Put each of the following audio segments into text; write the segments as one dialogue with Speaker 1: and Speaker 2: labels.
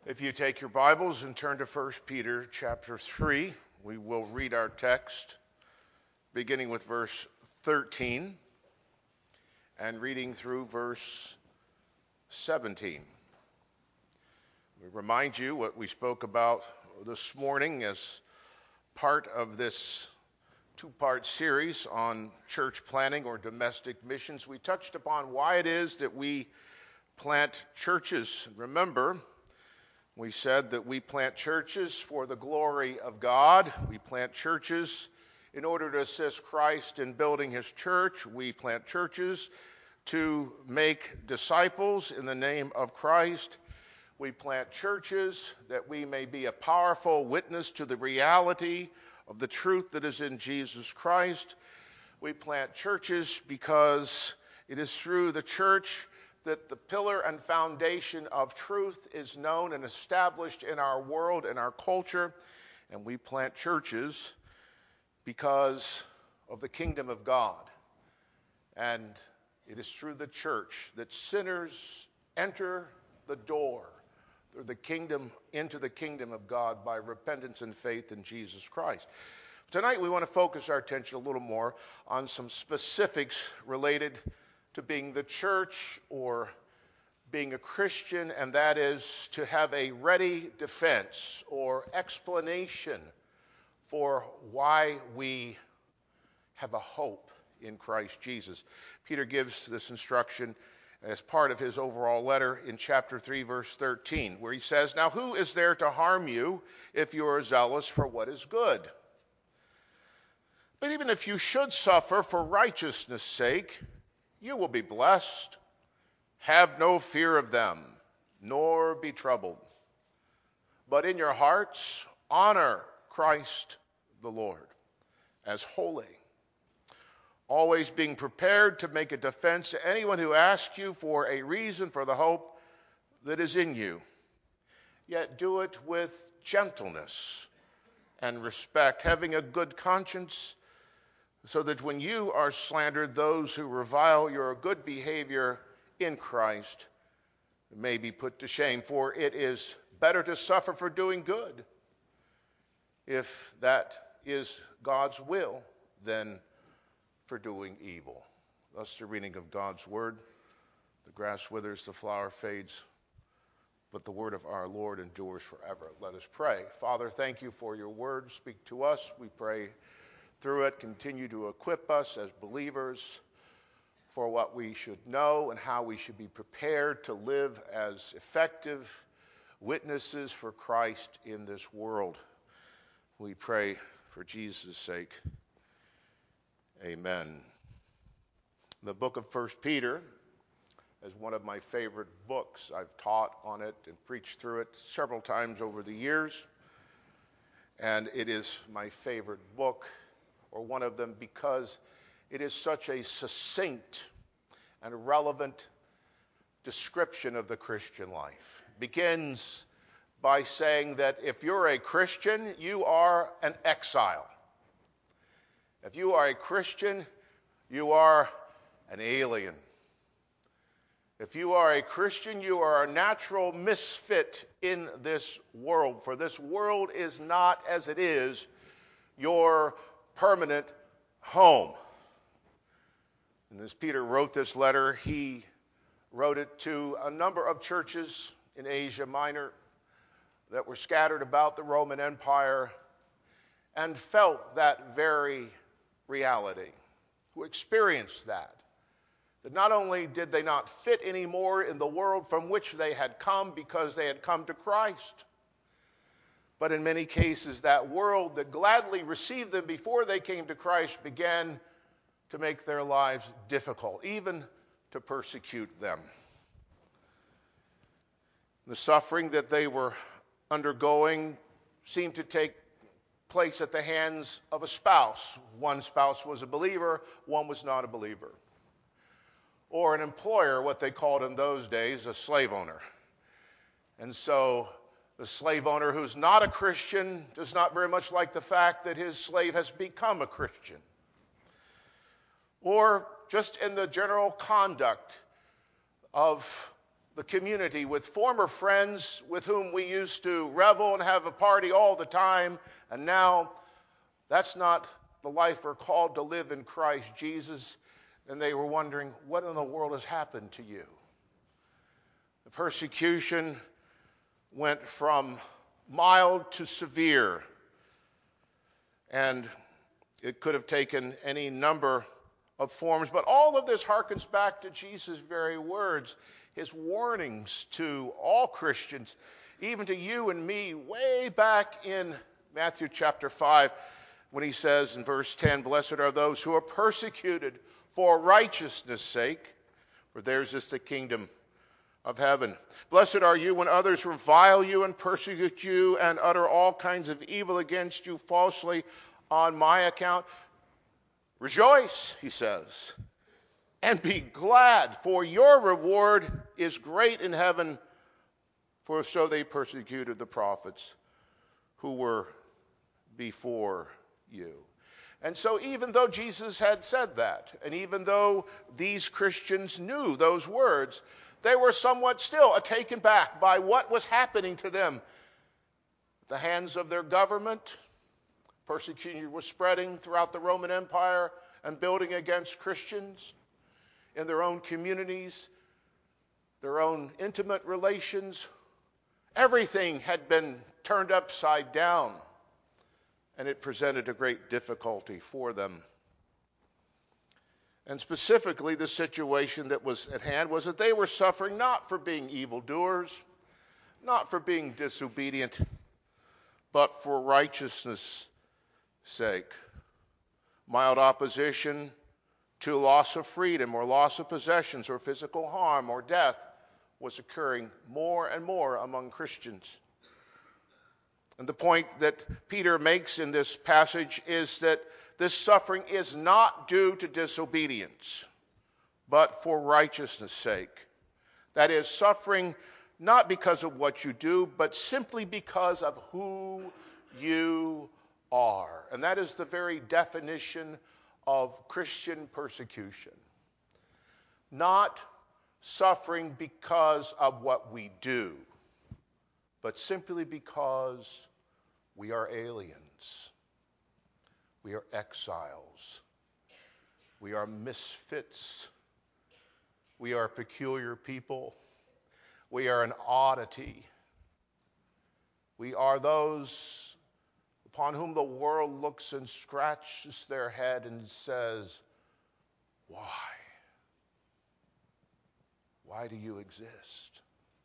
Speaker 1: If you take your Bibles and turn to 1 Peter chapter 3, we will read our text beginning with verse 13 and reading through verse 17. We remind you what we spoke about this morning as part of this two-part series on church planting or domestic missions. We touched upon why it is that we plant churches. Remember, we said that we plant churches for the glory of God. We plant churches in order to assist Christ in building his church. We plant churches to make disciples in the name of Christ. We plant churches that we may be a powerful witness to the reality of the truth that is in Jesus Christ. We plant churches because it is through the church that the pillar and foundation of truth is known and established in our world and our culture. And we plant churches because of the kingdom of God. And it is through the church that sinners enter the door through the kingdom, into the kingdom of God by repentance and faith in Jesus Christ. Tonight we want to focus our attention a little more on some specifics related to being the church or being a Christian, and that is to have a ready defense or explanation for why we have a hope in Christ Jesus. Peter gives this instruction as part of his overall letter in chapter 3, verse 13, where he says, "Now who is there to harm you if you are zealous for what is good? But even if you should suffer for righteousness' sake, you will be blessed. Have no fear of them, nor be troubled. But in your hearts, honor Christ the Lord as holy, always being prepared to make a defense to anyone who asks you for a reason for the hope that is in you. Yet do it with gentleness and respect, having a good conscience, so that when you are slandered, those who revile your good behavior in Christ may be put to shame. For it is better to suffer for doing good, if that is God's will, than for doing evil." Thus the reading of God's word. The grass withers, the flower fades, but the word of our Lord endures forever. Let us pray. Father, thank you for your word. Speak to us, we pray. Through it, continue to equip us as believers for what we should know and how we should be prepared to live as effective witnesses for Christ in this world. We pray for Jesus' sake. Amen. The book of 1 Peter is one of my favorite books. I've taught on it and preached through it several times over the years. And it is my favorite book, or one of them, because it is such a succinct and relevant description of the Christian life. It begins by saying that if you're a Christian, you are an exile. If you are a Christian, you are an alien. If you are a Christian, you are a natural misfit in this world, for this world is not, as it is, your permanent home. And as Peter wrote this letter, he wrote it to a number of churches in Asia Minor that were scattered about the Roman Empire and felt that very reality, who experienced that not only did they not fit anymore in the world from which they had come because they had come to Christ, but in many cases, that world that gladly received them before they came to Christ began to make their lives difficult, even to persecute them. The suffering that they were undergoing seemed to take place at the hands of a spouse. One spouse was a believer, one was not a believer. Or an employer, what they called in those days, a slave owner. And so the slave owner who's not a Christian does not very much like the fact that his slave has become a Christian. Or just in the general conduct of the community with former friends with whom we used to revel and have a party all the time, and now that's not the life we're called to live in Christ Jesus. And they were wondering, what in the world has happened to you? The persecution went from mild to severe, and it could have taken any number of forms, but all of this harkens back to Jesus' very words, his warnings to all Christians, even to you and me, way back in Matthew chapter 5, when he says in verse 10, "Blessed are those who are persecuted for righteousness' sake, for theirs is the kingdom of heaven. Blessed are you when others revile you and persecute you and utter all kinds of evil against you falsely on my account. Rejoice," he says, "and be glad, for your reward is great in heaven, for so they persecuted the prophets who were before you." And so even though Jesus had said that, and even though these Christians knew those words, they were somewhat still taken back by what was happening to them. At the hands of their government, persecution was spreading throughout the Roman Empire and building against Christians in their own communities, their own intimate relations. Everything had been turned upside down, and it presented a great difficulty for them. And specifically, the situation that was at hand was that they were suffering not for being evildoers, not for being disobedient, but for righteousness' sake. Mild opposition to loss of freedom or loss of possessions or physical harm or death was occurring more and more among Christians. And the point that Peter makes in this passage is that this suffering is not due to disobedience, but for righteousness' sake. That is, suffering not because of what you do, but simply because of who you are. And that is the very definition of Christian persecution. Not suffering because of what we do, but simply because we are aliens. We are exiles. We are misfits. We are peculiar people. We are an oddity. We are those upon whom the world looks and scratches their head and says, "Why? Why do you exist?"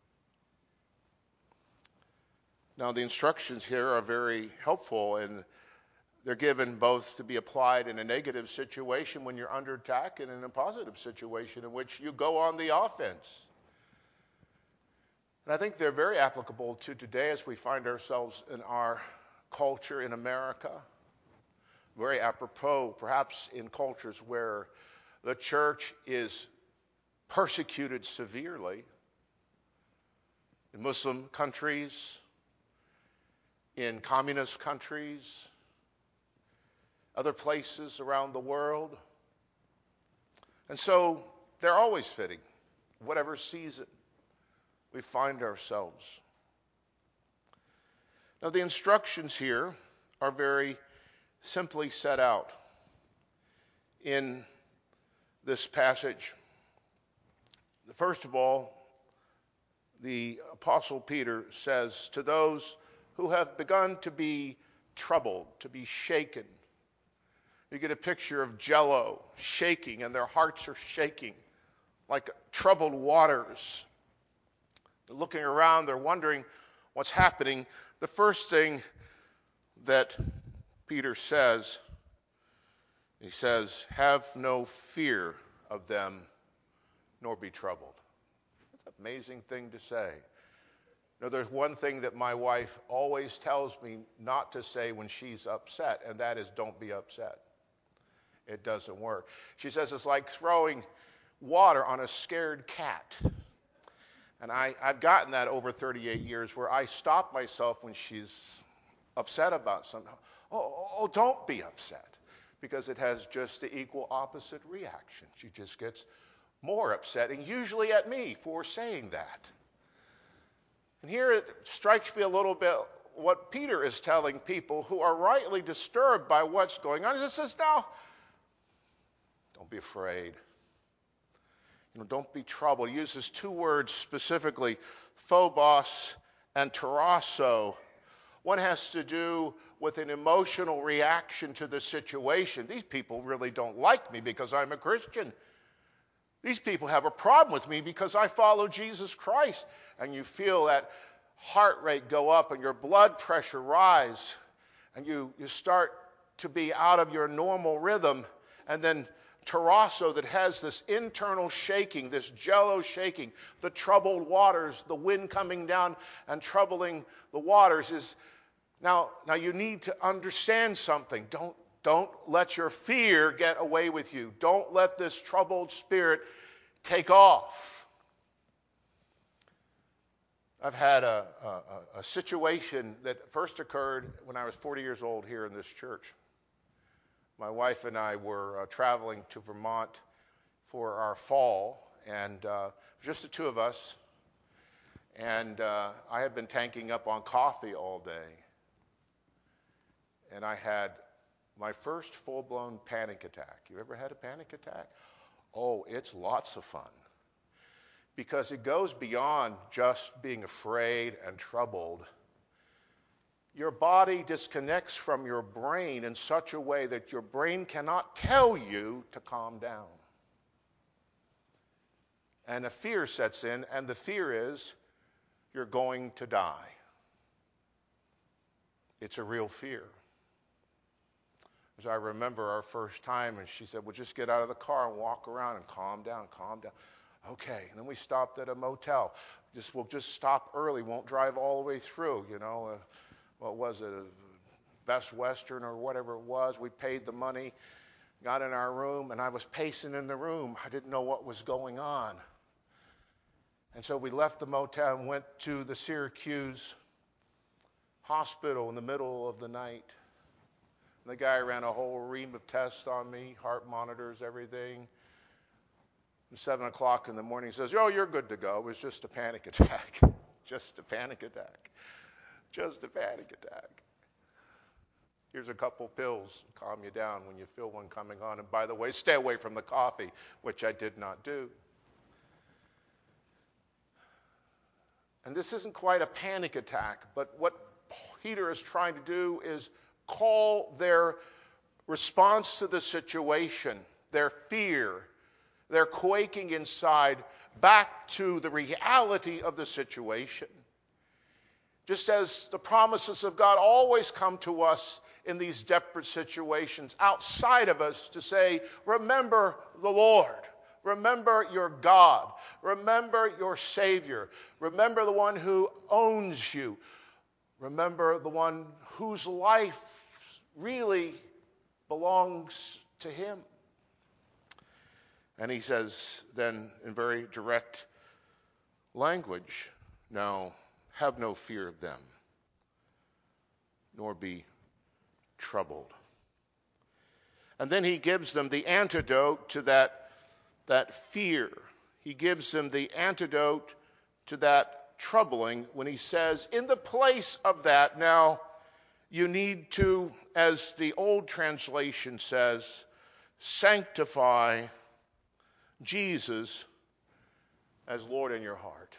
Speaker 1: Now, the instructions here are very helpful, and they're given both to be applied in a negative situation when you're under attack and in a positive situation in which you go on the offense. And I think they're very applicable to today as we find ourselves in our culture in America. Very apropos, perhaps in cultures where the church is persecuted severely. In Muslim countries, in communist countries, other places around the world. And so they're always fitting, whatever season we find ourselves. Now, the instructions here are very simply set out in this passage. First of all, the Apostle Peter says to those who have begun to be troubled, to be shaken. You get a picture of Jell-O shaking, and their hearts are shaking like troubled waters. They're looking around, they're wondering what's happening. The first thing that Peter says, he says, "Have no fear of them, nor be troubled." That's an amazing thing to say. Now, there's one thing that my wife always tells me not to say when she's upset, and that is, don't be upset. It doesn't work. She says it's like throwing water on a scared cat. And I've gotten that over 38 years where I stop myself when she's upset about something. Oh, don't be upset. Because it has just the equal opposite reaction. She just gets more upsetting, usually at me for saying that. And here it strikes me a little bit what Peter is telling people who are rightly disturbed by what's going on. He says, now, don't be afraid. Don't be troubled. He uses two words specifically, phobos and tarasso. One has to do with an emotional reaction to the situation. These people really don't like me because I'm a Christian. These people have a problem with me because I follow Jesus Christ. And you feel that heart rate go up and your blood pressure rise. And you start to be out of your normal rhythm. And then tarasso, that has this internal shaking, this jello shaking, the troubled waters, the wind coming down and troubling the waters is now you need to understand something. Don't let your fear get away with you. Don't let this troubled spirit take off. I've had a situation that first occurred when I was 40 years old here in this church. My wife and I were traveling to Vermont for our fall, and just the two of us. And I had been tanking up on coffee all day. And I had my first full-blown panic attack. You ever had a panic attack? Oh, it's lots of fun. Because it goes beyond just being afraid and troubled. Your body disconnects from your brain in such a way that your brain cannot tell you to calm down. And a fear sets in, and the fear is you're going to die. It's a real fear. As I remember our first time, and she said, well, just get out of the car and walk around and calm down, calm down. Okay, and then we stopped at a motel. We'll just stop early, won't drive all the way through, what was it, a Best Western or whatever it was. We paid the money, got in our room, and I was pacing in the room. I didn't know what was going on. And so we left the motel and went to the Syracuse hospital in the middle of the night. And the guy ran a whole ream of tests on me, heart monitors, everything. At 7 o'clock in the morning, he says, oh, you're good to go. It was just a panic attack. Just a panic attack. Just a panic attack. Here's a couple pills to calm you down when you feel one coming on. And by the way, stay away from the coffee, which I did not do. And this isn't quite a panic attack, but what Peter is trying to do is call their response to the situation, their fear, their quaking inside, back to the reality of the situation. Just as the promises of God always come to us in these desperate situations outside of us to say, remember the Lord. Remember your God. Remember your Savior. Remember the one who owns you. Remember the one whose life really belongs to him. And he says then in very direct language, now, have no fear of them, nor be troubled. And then he gives them the antidote to that fear. He gives them the antidote to that troubling when he says, in the place of that, now you need to, as the old translation says, sanctify Jesus as Lord in your heart.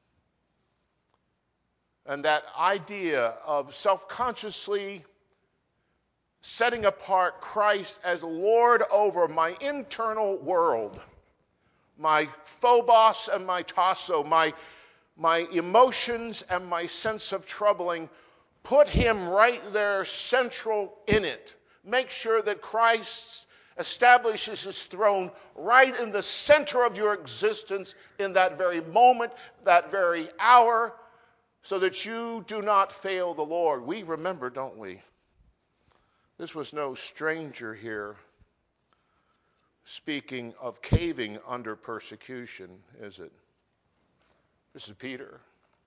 Speaker 1: And that idea of self-consciously setting apart Christ as Lord over my internal world, my phobos and my tasso, my emotions and my sense of troubling, put him right there central in it. Make sure that Christ establishes his throne right in the center of your existence in that very moment, that very hour, so that you do not fail the Lord. We remember, don't we? This was no stranger here speaking of caving under persecution, is it? This is Peter.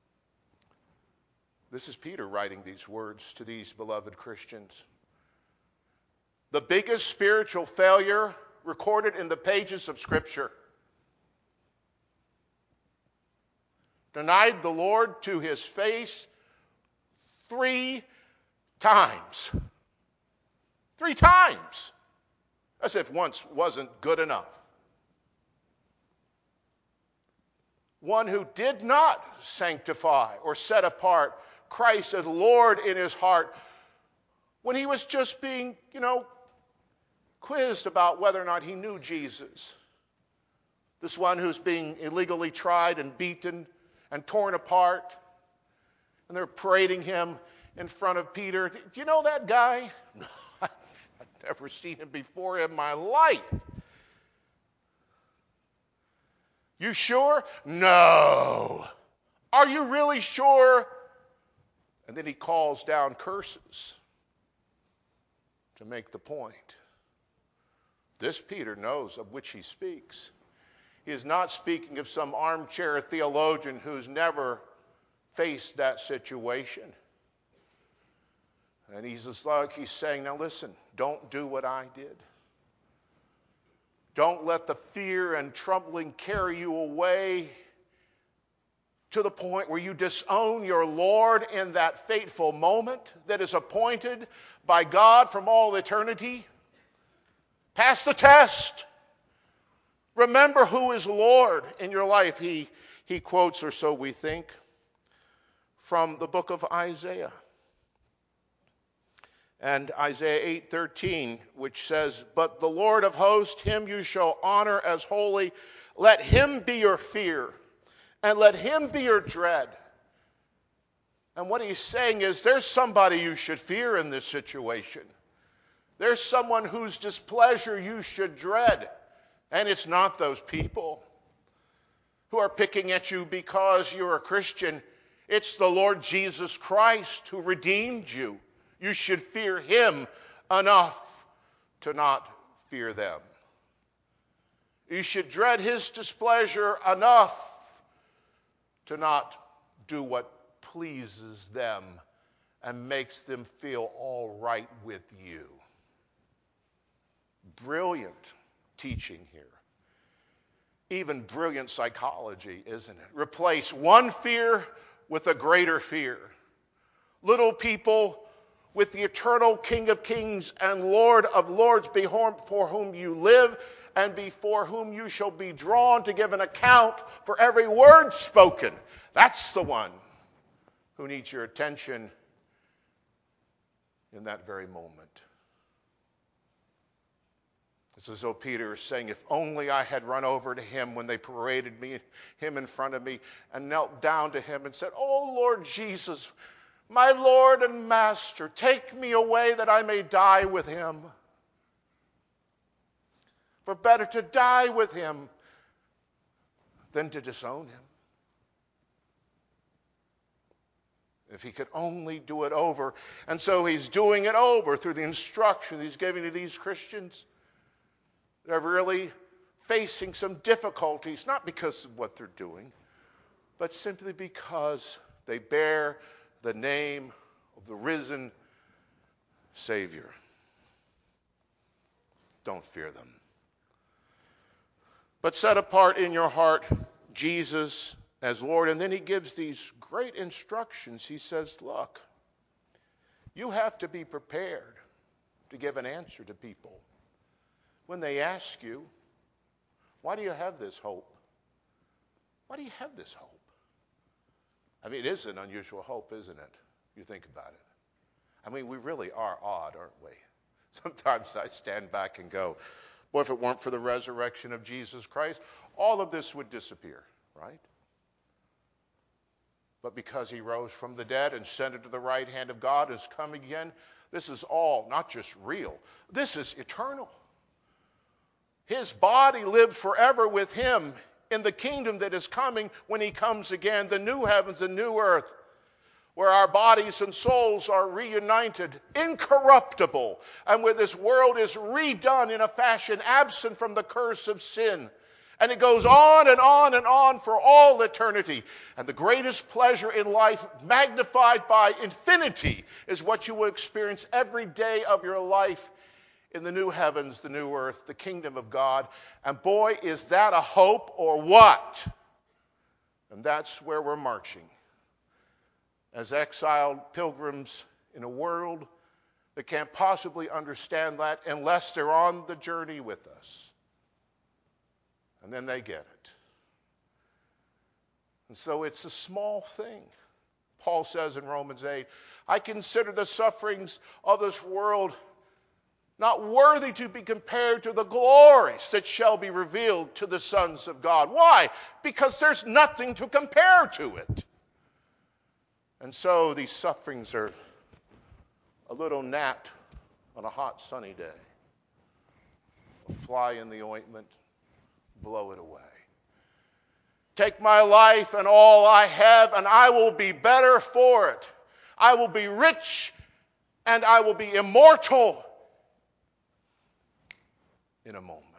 Speaker 1: This is Peter writing these words to these beloved Christians. The biggest spiritual failure recorded in the pages of Scripture. Denied the Lord to his face 3 times. 3 times. As if once wasn't good enough. One who did not sanctify or set apart Christ as Lord in his heart when he was just being, quizzed about whether or not he knew Jesus. This one who's being illegally tried and beaten and torn apart. And they're parading him in front of Peter. Do you know that guy? I've never seen him before in my life. You sure? No. Are you really sure? And then he calls down curses to make the point. This Peter knows of which he speaks. He is not speaking of some armchair theologian who's never faced that situation. And he's just like he's saying, now listen, don't do what I did. Don't let the fear and trembling carry you away to the point where you disown your Lord in that fateful moment that is appointed by God from all eternity. Pass the test. Remember who is Lord in your life. He quotes, or so we think, from the book of Isaiah. And Isaiah 8:13, which says, but the Lord of hosts, him you shall honor as holy. Let him be your fear, and let him be your dread. And what he's saying is there's somebody you should fear in this situation. There's someone whose displeasure you should dread. And it's not those people who are picking at you because you're a Christian. It's the Lord Jesus Christ who redeemed you. You should fear him enough to not fear them. You should dread his displeasure enough to not do what pleases them and makes them feel all right with you. Brilliant teaching here. Even brilliant psychology, isn't it? Replace one fear with a greater fear. Little people with the eternal King of Kings and Lord of Lords before whom you live and before whom you shall be drawn to give an account for every word spoken. That's the one who needs your attention in that very moment. It's as though Peter is saying, if only I had run over to him when they paraded him in front of me and knelt down to him and said, oh, Lord Jesus, my Lord and Master, take me away that I may die with him. For better to die with him than to disown him. If he could only do it over. And so he's doing it over through the instruction he's giving to these Christians. They're really facing some difficulties, not because of what they're doing, but simply because they bear the name of the risen Savior. Don't fear them. But set apart in your heart Jesus as Lord. And then he gives these great instructions. He says, look, you have to be prepared to give an answer to people. When they ask you, why do you have this hope? Why do you have this hope? I mean, it is an unusual hope, isn't it? You think about it. I mean, we really are odd, aren't we? Sometimes I stand back and go, boy, if it weren't for the resurrection of Jesus Christ, all of this would disappear, right? But because he rose from the dead and ascended to the right hand of God, is coming again, this is all not just real. This is eternal. His body lived forever with him in the kingdom that is coming when he comes again, the new heavens and new earth, where our bodies and souls are reunited, incorruptible, and where this world is redone in a fashion absent from the curse of sin. And it goes on and on and on for all eternity. And the greatest pleasure in life, magnified by infinity, is what you will experience every day of your life in the new heavens, the new earth, the kingdom of God. And boy, is that a hope or what? And that's where we're marching. As exiled pilgrims in a world that can't possibly understand that unless they're on the journey with us. And then they get it. And so it's a small thing. Paul says in Romans 8, I consider the sufferings of this world not worthy to be compared to the glories that shall be revealed to the sons of God. Why? Because there's nothing to compare to it. And so these sufferings are a little gnat on a hot sunny day. A fly in the ointment, blow it away. Take my life and all I have, and I will be better for it. I will be rich and I will be immortal in a moment.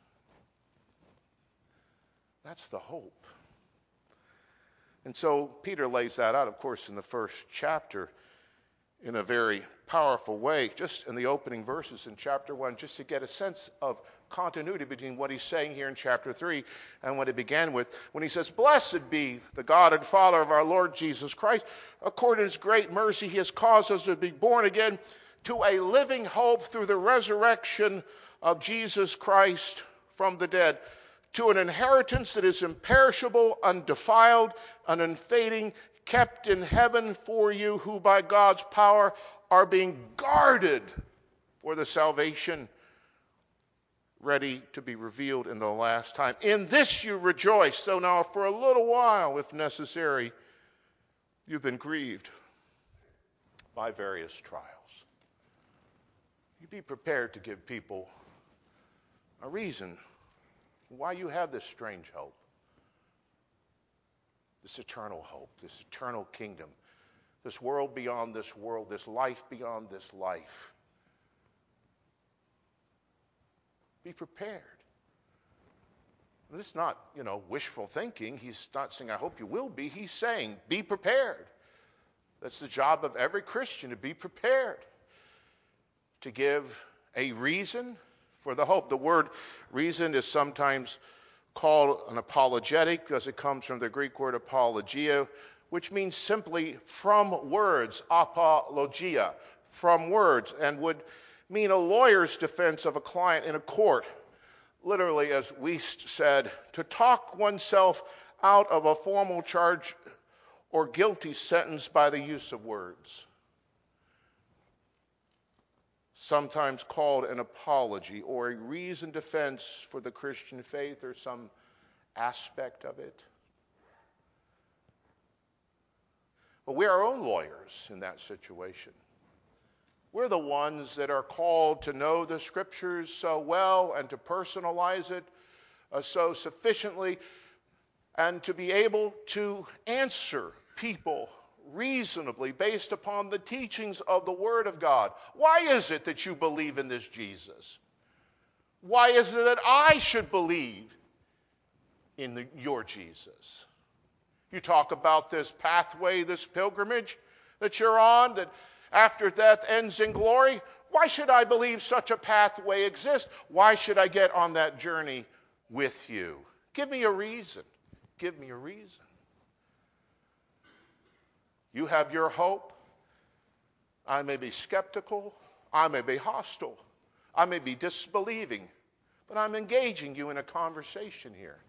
Speaker 1: That's the hope. And so Peter lays that out, of course, in the first chapter in a very powerful way, just in the opening verses in chapter 1, just to get a sense of continuity between what he's saying here in chapter 3 and what he began with when he says, Blessed be the God and Father of our Lord Jesus Christ. According to his great mercy, he has caused us to be born again to a living hope through the resurrection of Jesus Christ from the dead, to an inheritance that is imperishable, undefiled, and unfading, kept in heaven for you, who by God's power are being guarded for the salvation ready to be revealed in the last time. In this you rejoice. So now for a little while, if necessary, you've been grieved by various trials. You be prepared to give people a reason why you have this strange hope, this eternal hope, this eternal kingdom, this world beyond this world, this life beyond this life. Be prepared. This is not, wishful thinking. He's not saying, I hope you will be. He's saying, be prepared. That's the job of every Christian, to be prepared, to give a reason for the hope. The word reason is sometimes called an apologetic because it comes from the Greek word apologia, which means simply from words, apologia, from words, and would mean a lawyer's defense of a client in a court. Literally, as Wiest said, to talk oneself out of a formal charge or guilty sentence by the use of words. Sometimes called an apology or a reasoned defense for the Christian faith or some aspect of it. But we're our own lawyers in that situation. We're the ones that are called to know the Scriptures so well and to personalize it so sufficiently and to be able to answer people reasonably based upon the teachings of the Word of God. Why is it that you believe in this Jesus? Why is it that I should believe in your Jesus? You talk about this pathway, this pilgrimage that you're on, that after death ends in glory. Why should I believe such a pathway exists? Why should I get on that journey with you? Give me a reason. Give me a reason. You have your hope. I may be skeptical. I may be hostile. I may be disbelieving. But I'm engaging you in a conversation here.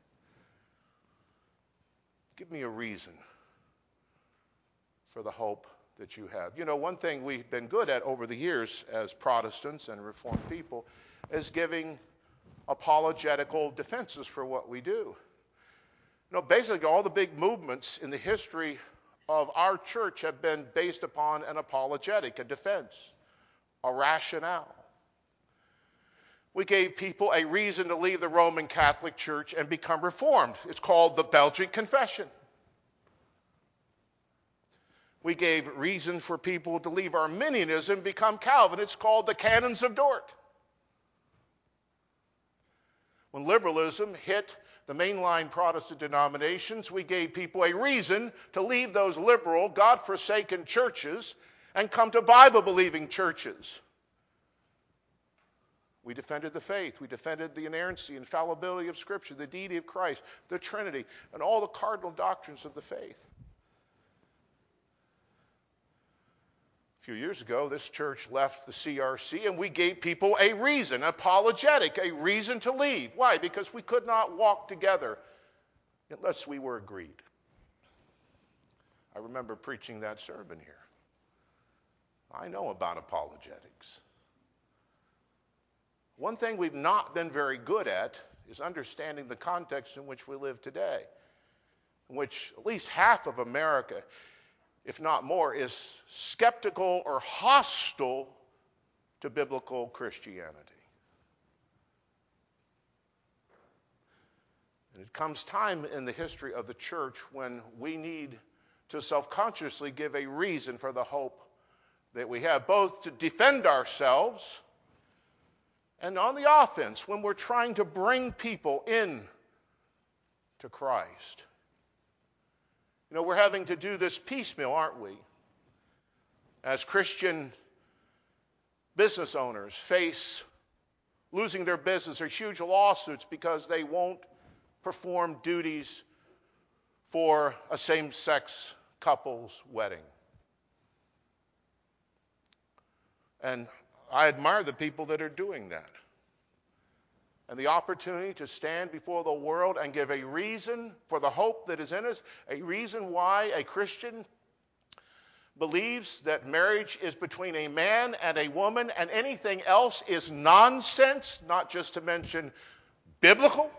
Speaker 1: Give me a reason for the hope that you have. One thing we've been good at over the years as Protestants and Reformed people is giving apologetical defenses for what we do. Basically all the big movements in the history of our church have been based upon an apologetic, a defense, a rationale. We gave people a reason to leave the Roman Catholic Church and become Reformed. It's called the Belgic Confession. We gave reason for people to leave Arminianism and become Calvin. It's called the Canons of Dort. When liberalism hit the mainline Protestant denominations, we gave people a reason to leave those liberal, God-forsaken churches and come to Bible-believing churches. We defended the faith. We defended the inerrancy, infallibility of Scripture, the deity of Christ, the Trinity, and all the cardinal doctrines of the faith. A few years ago, this church left the CRC, and we gave people a reason, apologetic, a reason to leave. Why? Because we could not walk together unless we were agreed. I remember preaching that sermon here. I know about apologetics. One thing we've not been very good at is understanding the context in which we live today, in which at least half of America, if not more, is skeptical or hostile to biblical Christianity. And it comes time in the history of the church when we need to self-consciously give a reason for the hope that we have, both to defend ourselves and on the offense when we're trying to bring people in to Christ. You know, we're having to do this piecemeal, aren't we? As Christian business owners face losing their business or huge lawsuits because they won't perform duties for a same-sex couple's wedding. And I admire the people that are doing that. And the opportunity to stand before the world and give a reason for the hope that is in us, a reason why a Christian believes that marriage is between a man and a woman and anything else is nonsense, not just to mention biblical.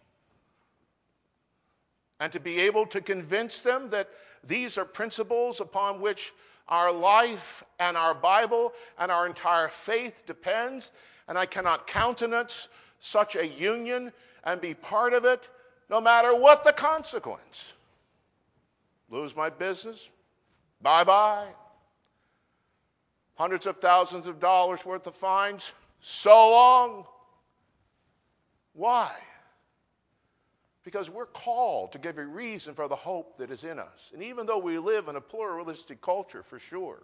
Speaker 1: And to be able to convince them that these are principles upon which our life and our Bible and our entire faith depends, and I cannot countenance such a union and be part of it, no matter what the consequence. Lose my business? Bye-bye. Hundreds of thousands of dollars worth of fines? So long. Why? Because we're called to give a reason for the hope that is in us. And even though we live in a pluralistic culture, for sure,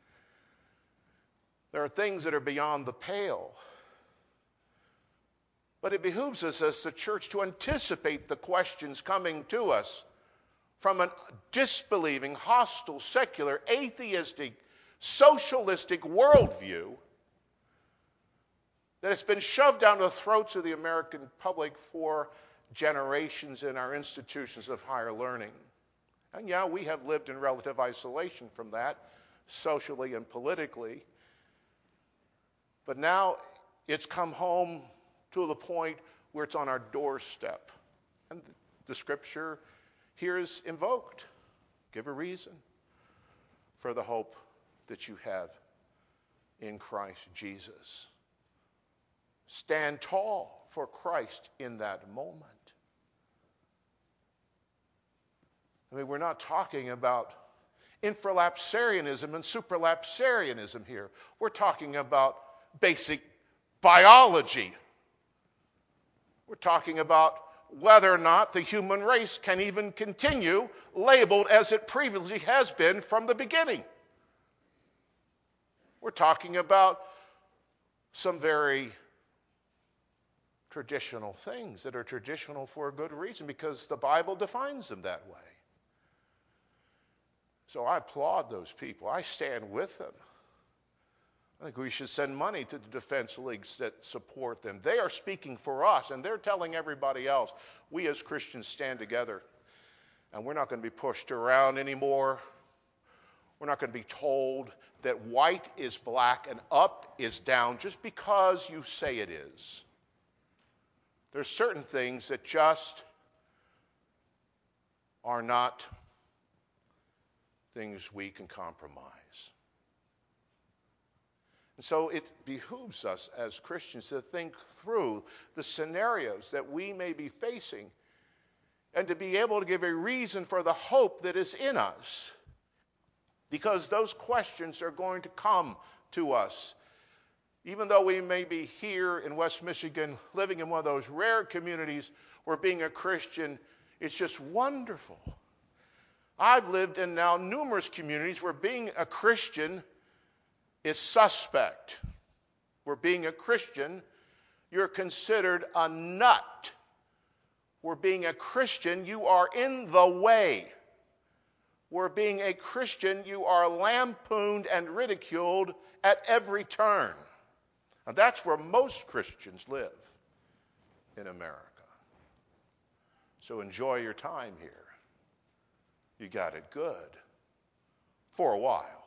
Speaker 1: there are things that are beyond the pale. But it behooves us as the church to anticipate the questions coming to us from a disbelieving, hostile, secular, atheistic, socialistic worldview that has been shoved down the throats of the American public for generations in our institutions of higher learning. And yeah, we have lived in relative isolation from that, socially and politically. But now it's come home to the point where it's on our doorstep. And the scripture here is invoked. Give a reason for the hope that you have in Christ Jesus. Stand tall for Christ in that moment. I mean, we're not talking about infralapsarianism and supralapsarianism here. We're talking about basic biology. We're talking about whether or not the human race can even continue labeled as it previously has been from the beginning. We're talking about some very traditional things that are traditional for a good reason because the Bible defines them that way. So I applaud those people. I stand with them. I think we should send money to the defense leagues that support them. They are speaking for us, and they're telling everybody else, we as Christians stand together, and we're not going to be pushed around anymore. We're not going to be told that white is black and up is down just because you say it is. There's certain things that just are not things we can compromise. And so it behooves us as Christians to think through the scenarios that we may be facing and to be able to give a reason for the hope that is in us. Because those questions are going to come to us. Even though we may be here in West Michigan living in one of those rare communities where being a Christian is just wonderful. I've lived in now numerous communities where being a Christian is suspect, where being a Christian you're considered a nut. Where being a Christian, you are in the way. Where being a Christian, you are lampooned and ridiculed at every turn. And that's where most Christians live in America. So enjoy your time here. You got it good for a while.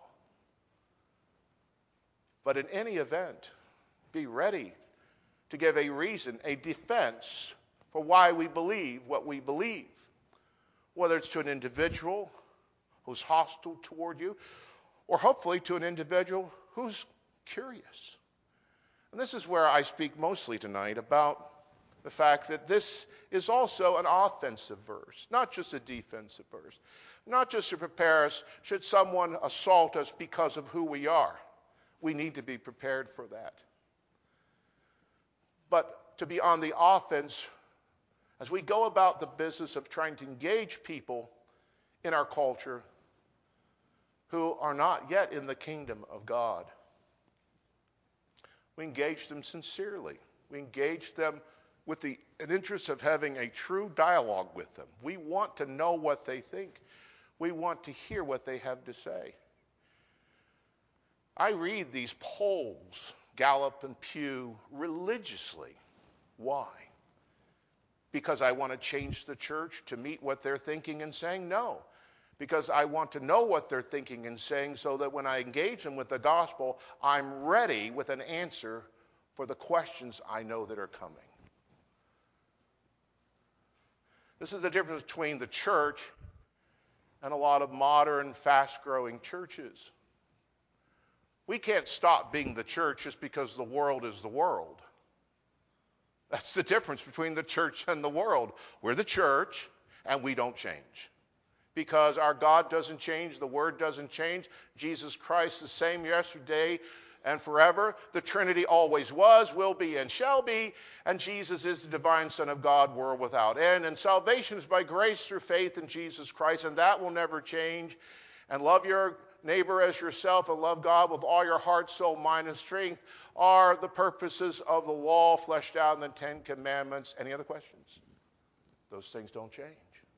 Speaker 1: But in any event, be ready to give a reason, a defense for why we believe what we believe. Whether it's to an individual who's hostile toward you, or hopefully to an individual who's curious. And this is where I speak mostly tonight about the fact that this is also an offensive verse, not just a defensive verse. Not just to prepare us should someone assault us because of who we are. We need to be prepared for that. But to be on the offense as we go about the business of trying to engage people in our culture who are not yet in the kingdom of God. We engage them sincerely. We engage them with an interest of having a true dialogue with them. We want to know what they think. We want to hear what they have to say. I read these polls, Gallup and Pew, religiously. Why? Because I want to change the church to meet what they're thinking and saying? No. Because I want to know what they're thinking and saying so that when I engage them with the gospel, I'm ready with an answer for the questions I know that are coming. This is the difference between the church and a lot of modern, fast-growing churches. We can't stop being the church just because the world is the world. That's the difference between the church and the world. We're the church, and we don't change. Because our God doesn't change, the Word doesn't change. Jesus Christ the same yesterday and forever. The Trinity always was, will be, and shall be. And Jesus is the divine Son of God, world without end. And salvation is by grace through faith in Jesus Christ, and that will never change. And love your neighbor as yourself and love God with all your heart, soul, mind, and strength are the purposes of the law fleshed out in the Ten Commandments. Any other questions? Those things don't change.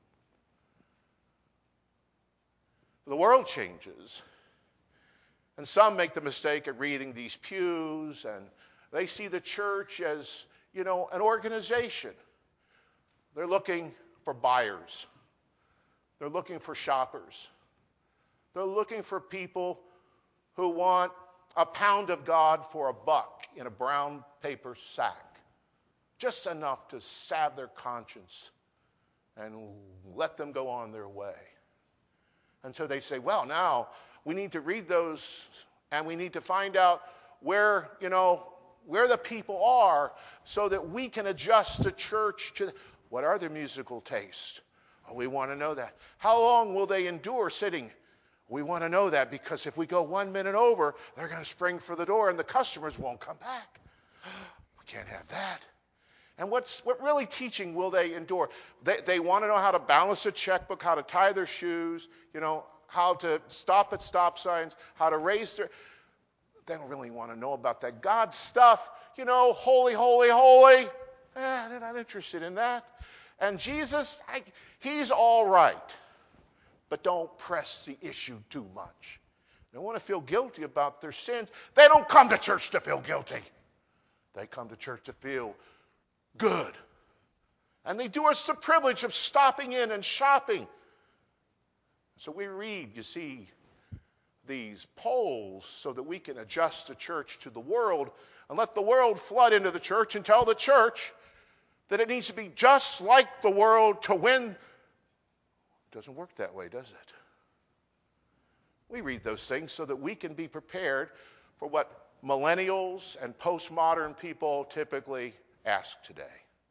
Speaker 1: The world changes. And some make the mistake of reading these pews, and they see the church as, an organization. They're looking for buyers. They're looking for shoppers. They're looking for people who want a pound of God for $1 in a brown paper sack. Just enough to salve their conscience and let them go on their way. And so they say, well, now we need to read those and we need to find out where the people are so that we can adjust the church to what are their musical tastes. Oh, we want to know that. How long will they endure sitting? We want to know that because if we go 1 minute over, they're going to spring for the door and the customers won't come back. We can't have that. And what really teaching will they endure? They want to know how to balance a checkbook, how to tie their shoes, how to stop at stop signs, how to raise their... They don't really want to know about that God stuff, holy, holy, holy. They're not interested in that. And Jesus, he's all right. But don't press the issue too much. They want to feel guilty about their sins. They don't come to church to feel guilty. They come to church to feel good. And they do us the privilege of stopping in and shopping. So we read, you see, these polls so that we can adjust the church to the world and let the world flood into the church and tell the church that it needs to be just like the world to win. It doesn't work that way, does it? We read those things so that we can be prepared for what millennials and postmodern people typically ask today.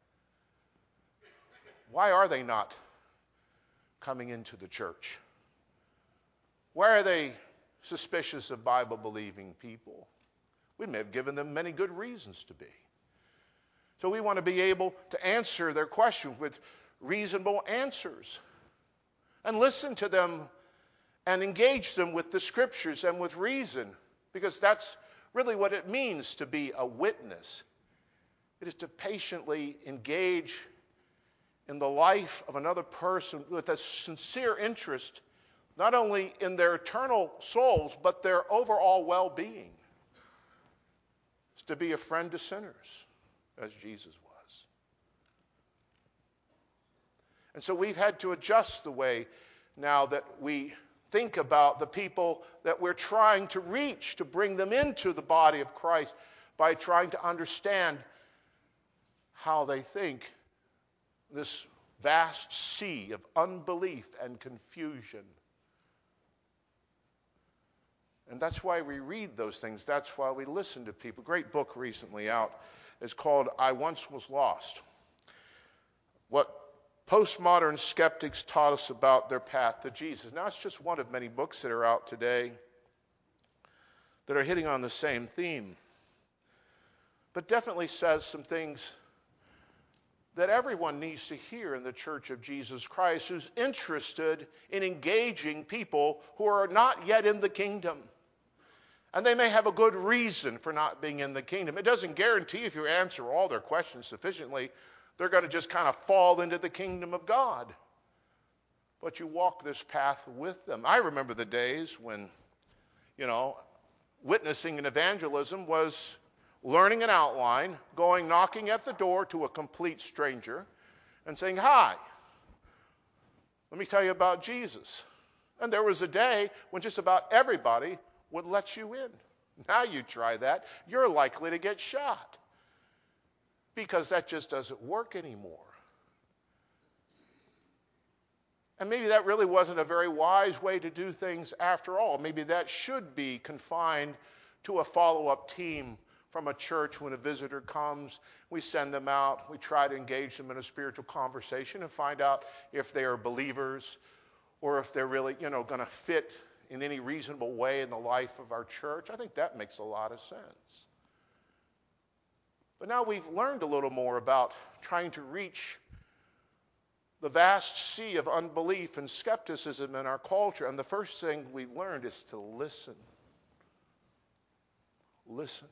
Speaker 1: Why are they not coming into the church? Why are they suspicious of Bible-believing people? We may have given them many good reasons to be. So we want to be able to answer their question with reasonable answers and listen to them and engage them with the scriptures and with reason, because that's really what it means to be a witness. It is to patiently engage in the life of another person with a sincere interest, not only in their eternal souls, but their overall well-being. It's to be a friend to sinners, as Jesus was. And so we've had to adjust the way now that we think about the people that we're trying to reach, to bring them into the body of Christ by trying to understand how they think, this vast sea of unbelief and confusion. And that's why we read those things. That's why we listen to people. A great book recently out is called I Once Was Lost. What postmodern skeptics taught us about their path to Jesus. Now, it's just one of many books that are out today that are hitting on the same theme, but definitely says some things that everyone needs to hear in the Church of Jesus Christ who's interested in engaging people who are not yet in the kingdom. And they may have a good reason for not being in the kingdom. It doesn't guarantee if you answer all their questions sufficiently, they're going to just kind of fall into the kingdom of God. But you walk this path with them. I remember the days when, witnessing and evangelism was learning an outline, going knocking at the door to a complete stranger and saying, "Hi, let me tell you about Jesus." And there was a day when just about everybody would let you in. Now you try that, you're likely to get shot, because that just doesn't work anymore. And maybe that really wasn't a very wise way to do things after all. Maybe that should be confined to a follow-up team from a church. When a visitor comes, we send them out. We try to engage them in a spiritual conversation and find out if they are believers or if they're really, going to fit in any reasonable way in the life of our church. I think that makes a lot of sense. But now we've learned a little more about trying to reach the vast sea of unbelief and skepticism in our culture. And the first thing we've learned is to listen. Listen.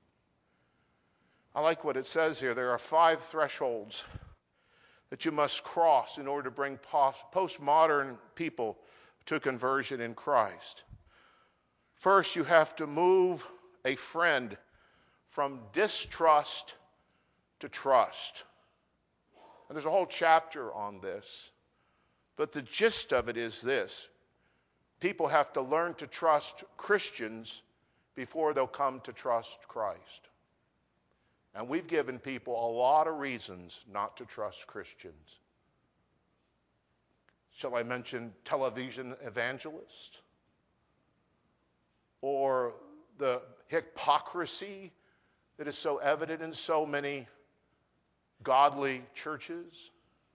Speaker 1: I like what it says here. There are 5 thresholds that you must cross in order to bring postmodern people to conversion in Christ. First, you have to move a friend from distrust to trust. And there's a whole chapter on this. But the gist of it is this: people have to learn to trust Christians before they'll come to trust Christ. And we've given people a lot of reasons not to trust Christians. Shall I mention television evangelists? Or the hypocrisy that is so evident in so many godly churches?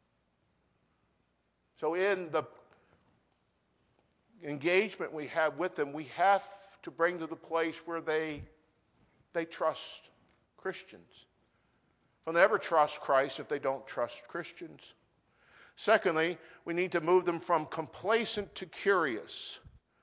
Speaker 1: So in the engagement we have with them, we have to bring to the place where they trust Christians. They'll never trust Christ if they don't trust Christians. Secondly, we need to move them from complacent to curious.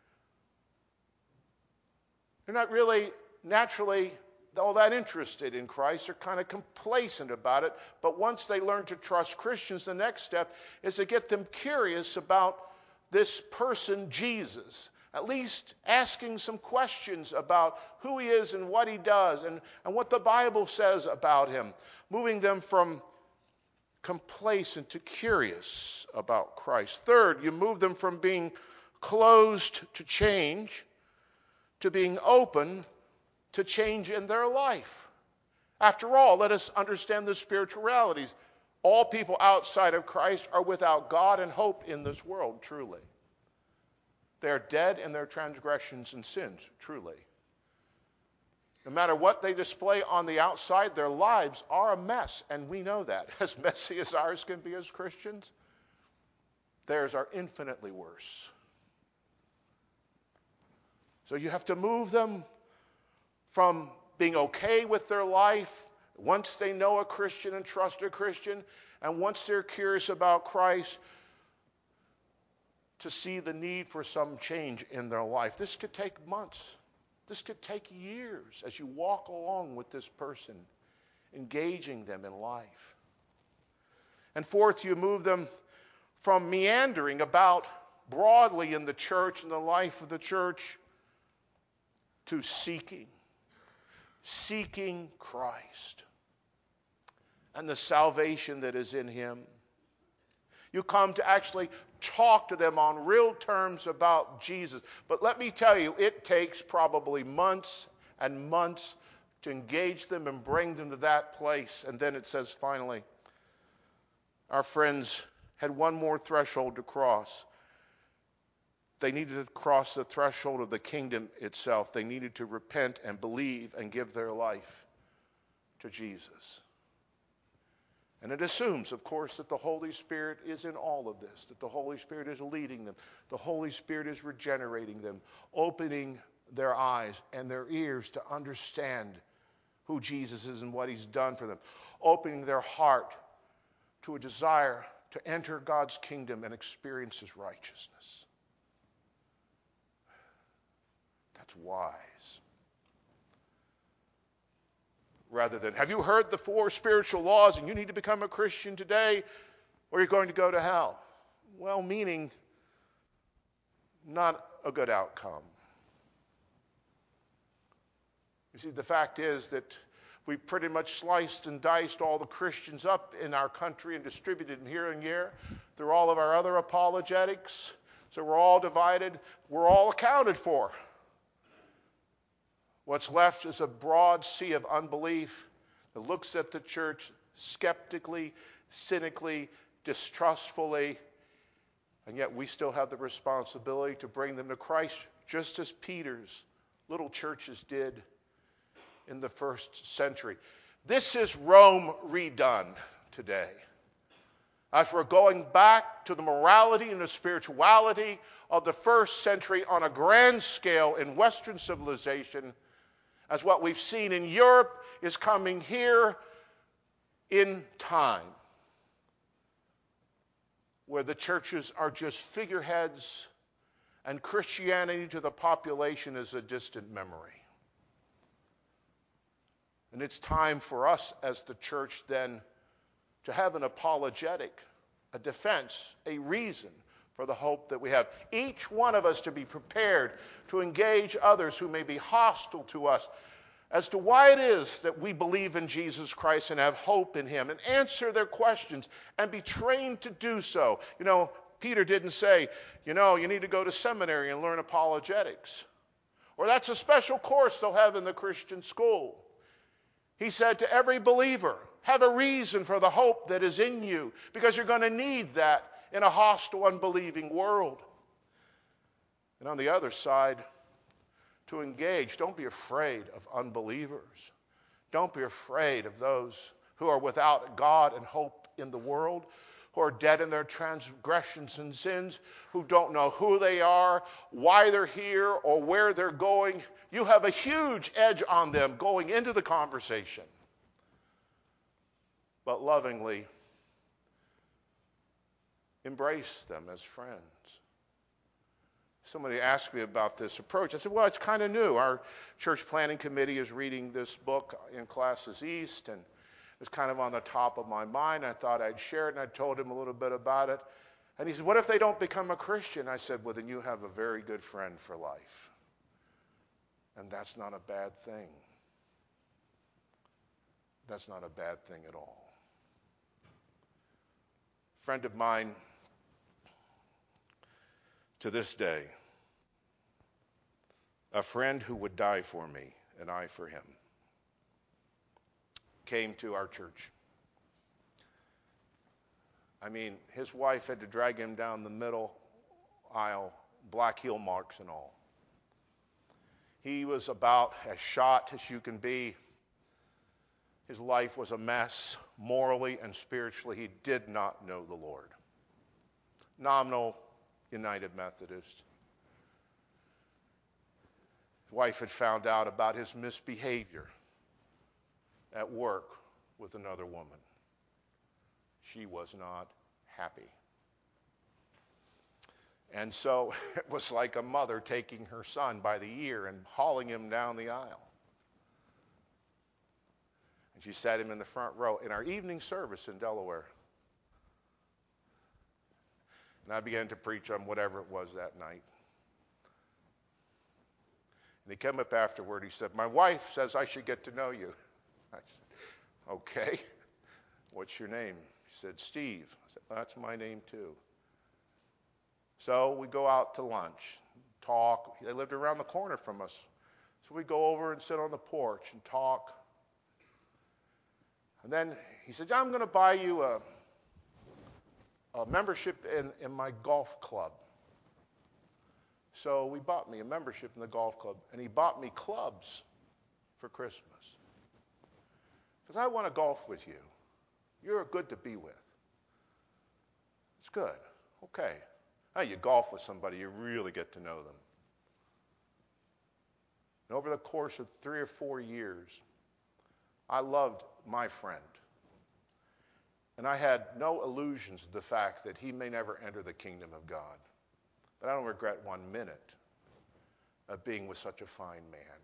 Speaker 1: They're not really naturally all that interested in Christ. They're kind of complacent about it. But once they learn to trust Christians, the next step is to get them curious about this person, Jesus. At least asking some questions about who he is and what he does and what the Bible says about him. Moving them from complacent to curious about Christ. Third, you move them from being closed to change to being open to change in their life. After all, let us understand the spiritual realities. All people outside of Christ are without God and hope in this world, truly. They are dead in their transgressions and sins, truly. No matter what they display on the outside, their lives are a mess, and we know that. As messy as ours can be as Christians, theirs are infinitely worse. So you have to move them from being okay with their life, once they know a Christian and trust a Christian, and once they're curious about Christ, to see the need for some change in their life. This could take months. This could take years as you walk along with this person engaging them in life. And fourth, you move them from meandering about broadly in the church and the life of the church to seeking Christ and the salvation that is in him. You come to actually talk to them on real terms about Jesus. But let me tell you, it takes probably months and months to engage them and bring them to that place. And then it says finally, our friends had one more threshold to cross. They needed to cross the threshold of the kingdom itself. They needed to repent and believe and give their life to Jesus. And it assumes, of course, that the Holy Spirit is in all of this, that the Holy Spirit is leading them. The Holy Spirit is regenerating them, opening their eyes and their ears to understand who Jesus is and what he's done for them, opening their heart to a desire to enter God's kingdom and experience his righteousness. That's wise. Rather than, have you heard the 4 spiritual laws and you need to become a Christian today or you're going to go to hell? Well, meaning not a good outcome. You see, the fact is that we pretty much sliced and diced all the Christians up in our country and distributed them here and there through all of our other apologetics. So we're all divided. We're all accounted for. What's left is a broad sea of unbelief that looks at the church skeptically, cynically, distrustfully, and yet we still have the responsibility to bring them to Christ, just as Peter's little churches did in the first century. This is Rome redone today. As we're going back to the morality and the spirituality of the first century on a grand scale in Western civilization, as what we've seen in Europe is coming here in time, where the churches are just figureheads and Christianity to the population is a distant memory. And it's time for us as the church then to have an apologetic, a defense, a reason for the hope that we have. Each one of us to be prepared to engage others who may be hostile to us as to why it is that we believe in Jesus Christ and have hope in him, and answer their questions and be trained to do so. You know, Peter didn't say, you need to go to seminary and learn apologetics, or that's a special course they'll have in the Christian school. He said to every believer, have a reason for the hope that is in you, because you're going to need that in a hostile, unbelieving world. And on the other side, to engage, don't be afraid of unbelievers. Don't be afraid of those who are without God and hope in the world, who are dead in their transgressions and sins, who don't know who they are, why they're here, or where they're going. You have a huge edge on them going into the conversation. But lovingly embrace them as friends. Somebody asked me about this approach. I said, well, it's kind of new. Our church planning committee is reading this book in Classes East, and it's kind of on the top of my mind. I thought I'd share it, and I told him a little bit about it. And he said, what if they don't become a Christian? I said, well, then you have a very good friend for life. And that's not a bad thing. That's not a bad thing at all. A friend of mine, to this day, a friend who would die for me and I for him, came to our church. I mean, his wife had to drag him down the middle aisle, black heel marks and all. He was about as shot as you can be. His life was a mess, morally and spiritually. He did not know the Lord. Nominal United Methodist. His wife had found out about his misbehavior at work with another woman. She was not happy. And so it was like a mother taking her son by the ear and hauling him down the aisle. And She sat him in the front row in our evening service in Delaware. And I began to preach on whatever it was that night. And he came up afterward. He said, "My wife says I should get to know you." I said, "Okay. What's your name?" He said, "Steve." I said, "Well, that's my name too." So we go out to lunch, talk. They lived around the corner from us. So we go over and sit on the porch and talk. And then he said, "I'm going to buy you a membership in my golf club." So we bought me a membership in the golf club, and he bought me clubs for Christmas. Because I want to golf with you. You're good to be with. It's good. Okay. Now you golf with somebody, you really get to know them. And over the course of 3 or 4 years, I loved my friend. And I had no illusions of the fact that he may never enter the kingdom of God. But I don't regret 1 minute of being with such a fine man.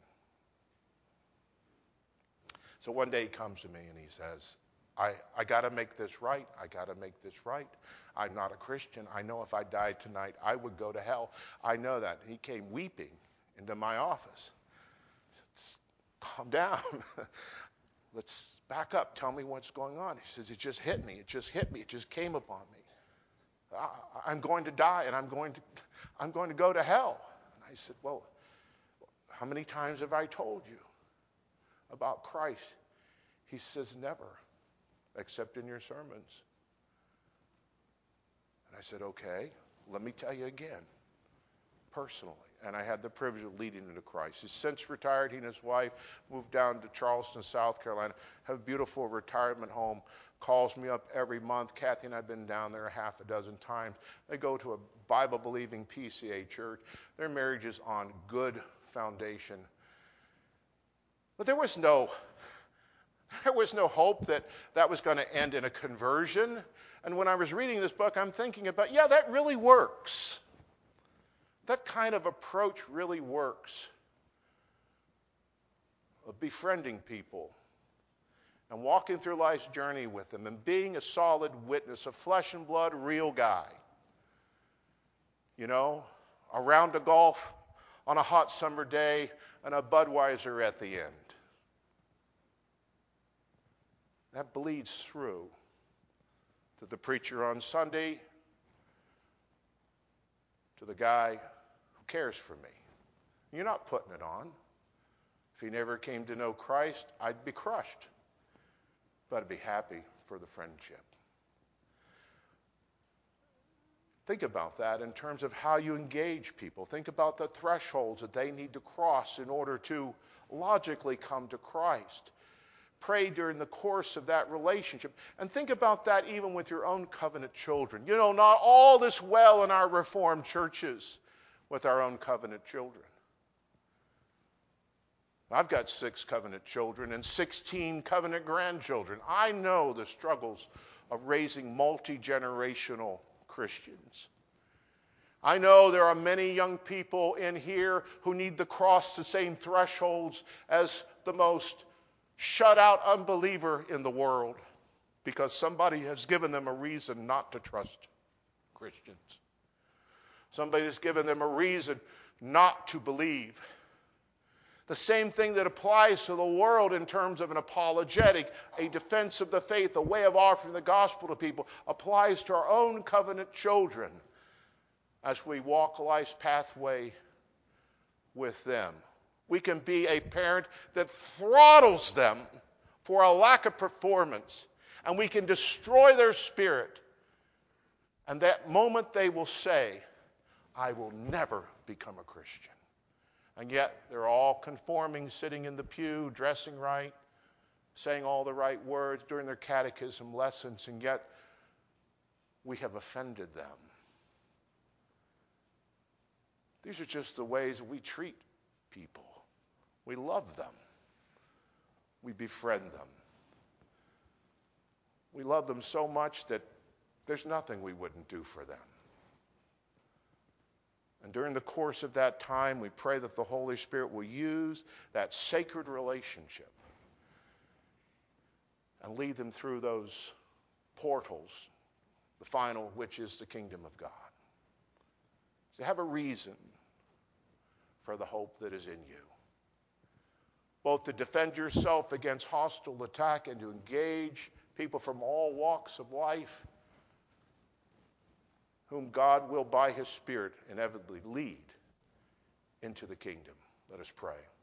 Speaker 1: So one day he comes to me and he says, I got to make this right. I got to make this right. I'm not a Christian. I know if I died tonight, I would go to hell. I know that. He came weeping into my office. I said, "Calm down. Let's back up. Tell me what's going on." He says, "It just hit me. It just hit me. It just came upon me. I'm going to die, and I'm going to go to hell." And I said, "Well, how many times have I told you about Christ?" He says, "Never, except in your sermons." And I said, "Okay, let me tell you again, personally." And I had the privilege of leading him to Christ. He's since retired. He and his wife moved down to Charleston, South Carolina, have a beautiful retirement home, calls me up every month. Kathy and I have been down there 6 times. They go to a Bible-believing PCA church. Their marriage is on good foundation. But there was no hope that was going to end in a conversion. And when I was reading this book, I'm thinking about, yeah, that really works. That kind of approach really works. Of befriending people and walking through life's journey with them and being a solid witness, a flesh and blood real guy. You know, a round of golf on a hot summer day and a Budweiser at the end. That bleeds through to the preacher on Sunday, to the guy who cares for me. You're not putting it on. If he never came to know Christ, I'd be crushed. But I'd be happy for the friendship. Think about that in terms of how you engage people. Think about the thresholds that they need to cross in order to logically come to Christ. Pray during the course of that relationship. And think about that even with your own covenant children. You know, not all is well in our Reformed churches with our own covenant children. I've got 6 covenant children and 16 covenant grandchildren. I know the struggles of raising multi-generational Christians. I know there are many young people in here who need to cross the same thresholds as the most shut-out unbeliever in the world because somebody has given them a reason not to trust Christians. Somebody has given them a reason not to believe. The same thing that applies to the world in terms of an apologetic, a defense of the faith, a way of offering the gospel to people, applies to our own covenant children as we walk life's pathway with them. We can be a parent that throttles them for a lack of performance, and we can destroy their spirit. And that moment they will say, "I will never become a Christian." And yet they're all conforming, sitting in the pew, dressing right, saying all the right words during their catechism lessons, and yet we have offended them. These are just the ways we treat people. We love them. We befriend them. We love them so much that there's nothing we wouldn't do for them. And during the course of that time, we pray that the Holy Spirit will use that sacred relationship and lead them through those portals, the final, which is the kingdom of God. So have a reason for the hope that is in you, both to defend yourself against hostile attack and to engage people from all walks of life whom God will by his Spirit inevitably lead into the kingdom. Let us pray.